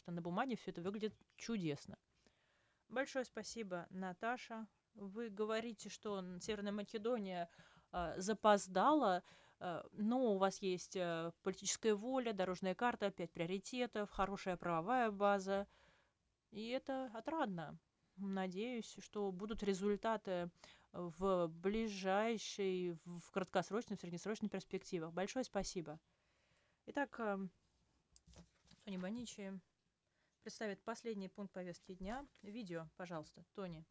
что на бумаге все это выглядит чудесно. Большое спасибо, Наташа. Вы говорите, что Северная Македония запоздала, но у вас есть политическая воля, дорожная карта, 5 приоритетов, хорошая правовая база, и это отрадно. Надеюсь, что будут результаты в ближайшей, в краткосрочной, в среднесрочной перспективах. Большое спасибо. Итак, Тони Боничи представит последний пункт повестки дня. Видео, пожалуйста, Тони.